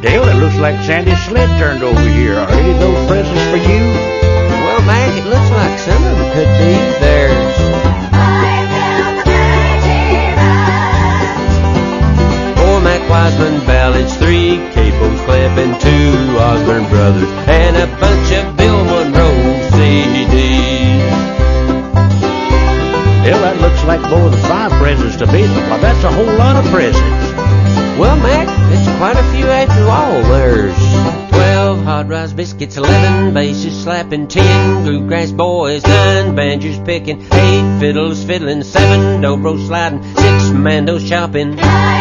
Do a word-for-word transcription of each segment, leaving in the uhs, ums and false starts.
Dale, it looks like Sandy's sled turned over here. Are any of those presents for you? Well, Mac, it looks like some of them could be. There's four Mac Wiseman ballads, three capos clapping, two Osborne brothers, and a bunch of Bill Monroe C Ds. Dale, that looks like more than five presents to me. Well, that's a whole lot of presents. Well, Mac, it's quite a few after all. There's twelve hot rice biscuits, eleven basses slapping, ten bluegrass boys, nine banjos picking, eight fiddles fiddling, seven dobro sliding, six mandos chopping,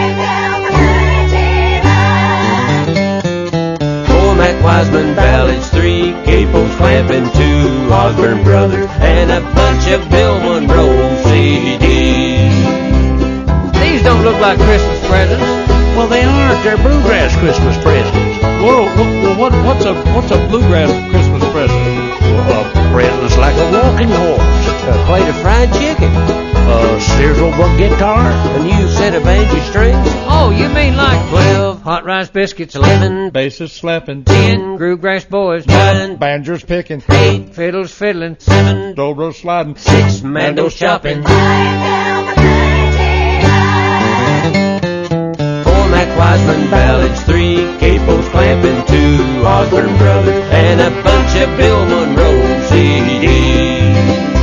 four Mac Wiseman ballads, three capos clamping, two Osborne brothers, and a bunch of Bill Monroe C Ds. These don't look like Christmas presents. Well, they aren't. They're bluegrass Christmas presents. Whoa, whoa, what, what's a what's a bluegrass Christmas present? Well, a present's like a walking horse, A plate of fried chicken, a Searslebrook guitar, a new set of banjo strings. Oh, you mean like twelve hot rice biscuits, eleven Basses slapping, ten bluegrass boys, nine banjos picking, eight fiddles fiddling, seven dobro sliding, six mandos chopping, four Mac Wiseman ballads, three capos clamping, two Osborne brothers, and a bunch of Bill Monroe C Ds.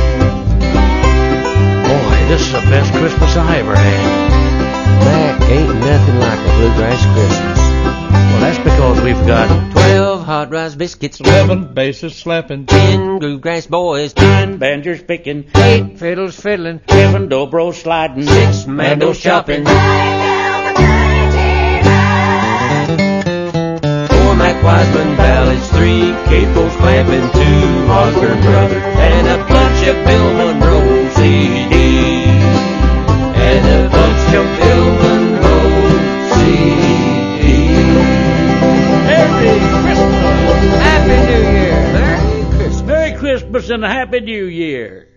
Boy, this is the best Christmas I ever had. Mac, ain't nothing like a bluegrass Christmas. Well, that's because we've got Twelve hot rice biscuits, eleven basses slapping, ten bluegrass boys, nine banjos picking, eight fiddles fiddling, seven dobro sliding, six mandos chopping, four Mac Wiseman ballads, three capos clamping, two Osborne brothers, and a bunch of Bill Monroe C Ds. And a bunch of Bill Monroe C Ds. Merry Christmas. Happy New Year. Merry Christmas. Merry Christmas and a Happy New Year.